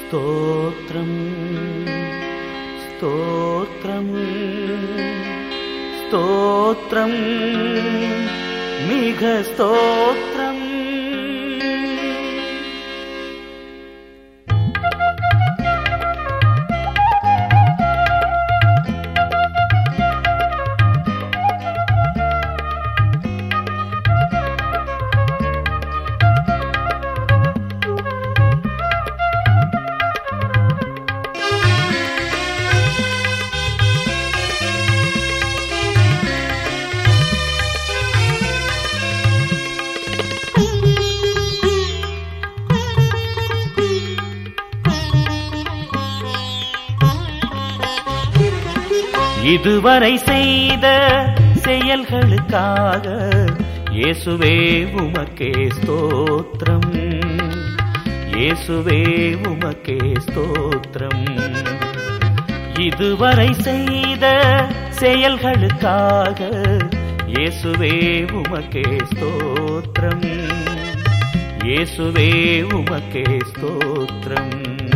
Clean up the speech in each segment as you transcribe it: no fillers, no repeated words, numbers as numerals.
స్తోత్రం స్తోత్రం స్తోత్రం மிக స్తోత్రం. இதுவரை செய்த செயல்களுக்காக இயேசுவே உமக்கே ஸ்தோத்திரம், இயேசுவே உமக்கே ஸ்தோத்திரம். இதுவரை செய்த செயல்களுக்காக இயேசுவே உமக்கே ஸ்தோத்திரம், இயேசுவே உமக்கே ஸ்தோத்திரம்.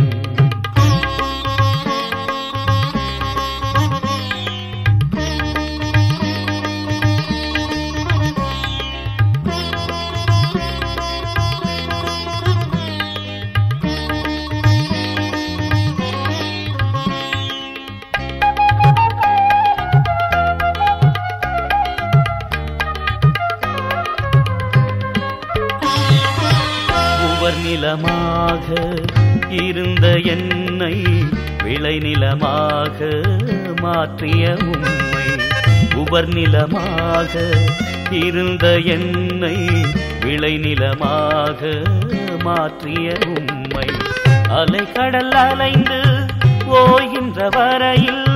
நிலமாக இருந்த என்னை விளைநிலமாக மாற்றிய உம்மை, உவர் நிலமாக இருந்த என்னை விளைநிலமாக மாற்றிய உம்மை, அலைக்கடல் அலைந்து ஓய்கின்ற வரையில்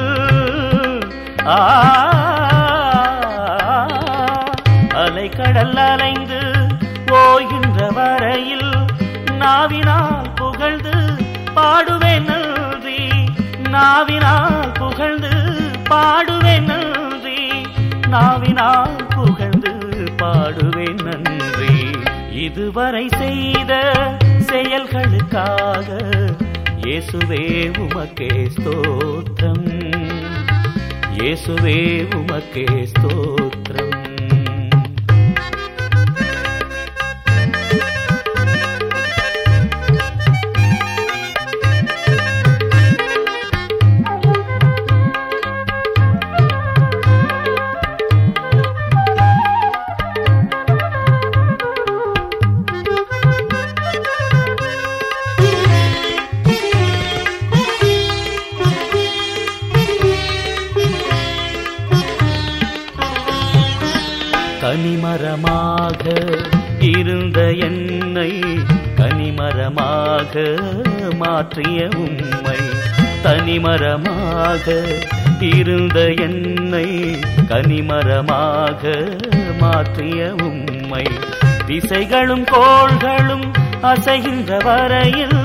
அலைக்கடல் அலைந்து ஓய்கின்ற வரையில் நாவினால் புகழ்ந்து பாடுவேன் நன்றி, நாவினால் புகழ்ந்து பாடுவேன் நன்றி, நாவினால் புகழ்ந்து பாடுவேன் நன்றி. இதுவரை செய்த செயல்களுக்காக இயேசுவே உமக்கே ஸ்தோத்திரம், இயேசுவே உமக்கே ஸ்தோத்திரம். கனிமரமாக இருந்த என்னை கனிமரமாக மாற்றிய உம்மை, தனிமரமாக இருந்த என்னை கனிமரமாக மாற்றிய உம்மை, திசைகளும் கோள்களும் அசைகின்ற வரையில்,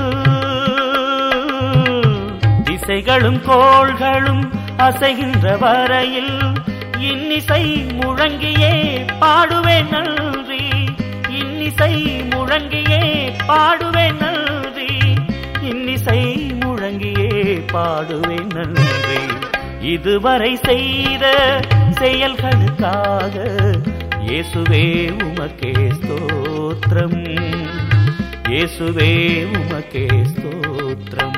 திசைகளும் கோள்களும் அசைகின்ற வரையில் இன்னிசை முழங்கியே பாடுவேன் நன்றி, இன்னிசை முழங்கியே பாடுவேன் நன்றி, இன்னிசை முழங்கியே பாடுவேன் நன்றி. இதுவரை செய்த செயல்களுக்காக இயேசுவே உமக்கே ஸ்தோத்திரம், இயேசுவே உமக்கே ஸ்தோத்திரம்.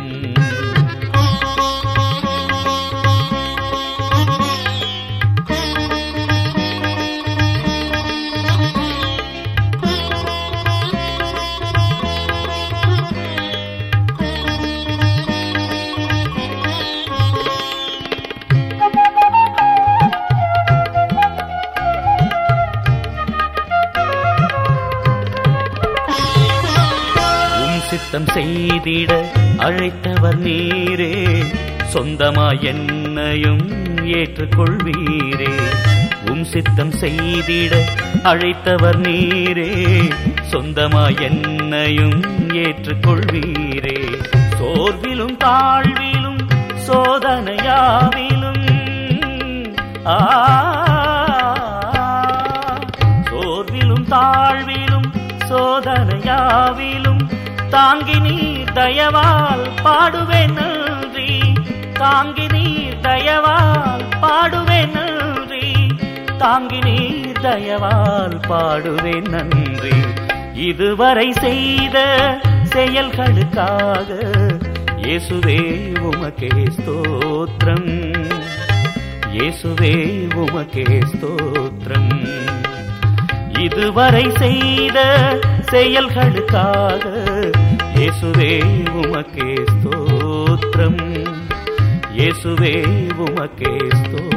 சித்தம் செய்திட அழைத்தவர் நீரே, சொந்தமாய் என்னையும் ஏற்றுக்கொள்வீரே. உம் சித்தம் செய்திட அழைத்தவர் நீரே, சொந்தமாய் என்னையும் ஏற்றுக்கொள்வீரே. சோர்விலும் தாழ்விலும் சோதனையாவிலும் சோர்விலும் தாழ்விலும் சோதனையாவிலும் தாங்கி நீர் தயவால் பாடுவேன் நன்றி, தாங்கி நீர் தயவால் பாடுவேன் நன்றி, தாங்கி நீர் தயவால் பாடுவேன் நன்றி. இதுவரை செய்த செயல்களுக்காக இயேசுவே உமக்கே ஸ்தோத்திரம், இயேசுவே உமக்கே ஸ்தோத்திரம். இதுவரை செய்த செயல்களுக்காக இயேசுவே உமக்கே ஸ்தோத்திரம், இயேசுவே உமக்கே ஸ்தோத்திரம்.